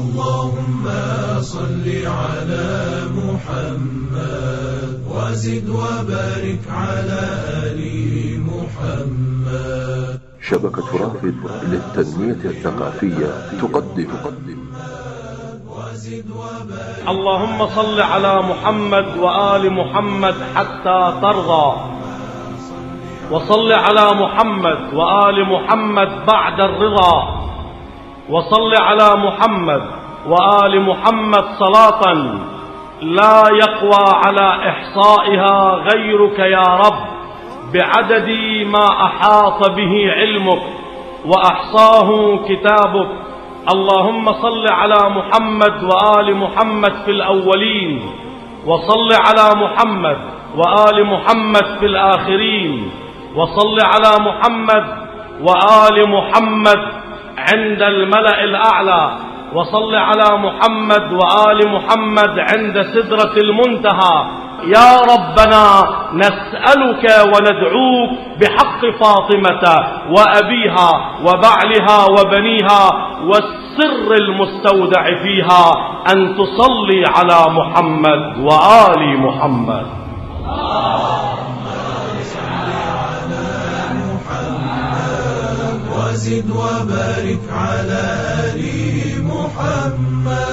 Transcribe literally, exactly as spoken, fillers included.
اللهم صل على محمد وزد وبارك على آل محمد. شبكة رافد للتنمية الثقافية تقدم اللهم صل على محمد وآل محمد حتى ترضى، وصل على محمد وآل محمد بعد الرضا، وصل على محمد وآل محمد صلاة لا يقوى على إحصائها غيرك يا رب، بعدد ما أحاط به علمك وأحصاه كتابك. اللهم صل على محمد وآل محمد في الأولين، وصل على محمد وآل محمد في الآخرين، وصل على محمد وآل محمد عند الملأ الأعلى، وصل على محمد وآل محمد عند سدرة المنتهى. يا ربنا نسألك وندعوك بحق فاطمة وأبيها وبعلها وبنيها والسر المستودع فيها أن تصلي على محمد وآل محمد. وزد وبارك على آل محمد.